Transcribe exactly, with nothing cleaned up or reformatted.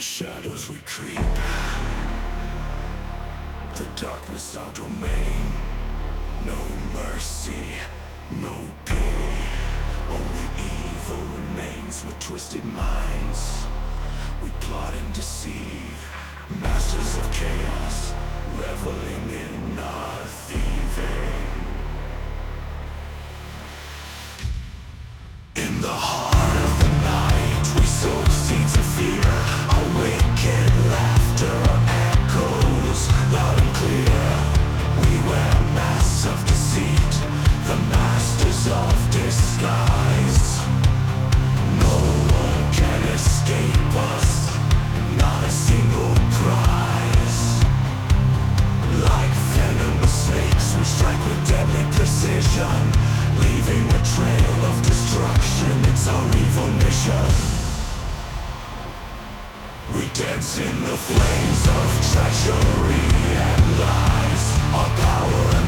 shadows we creep. The darkness our domain. No mercy, no pity. Only evil remains with twisted minds. We plot and deceive, masters of chaos, reveling in our thieving. In the heart of the night, we sow seeds of fear. Our wicked laughter echoes loud and clear. We wear masks of deceit, the masters of disguise. No one can escape us, not a single prize. Like venomous snakes, we strike with deadly precision, leaving a trail of destruction. It's our evil mission. We dance in the flames of treachery and lies. Our power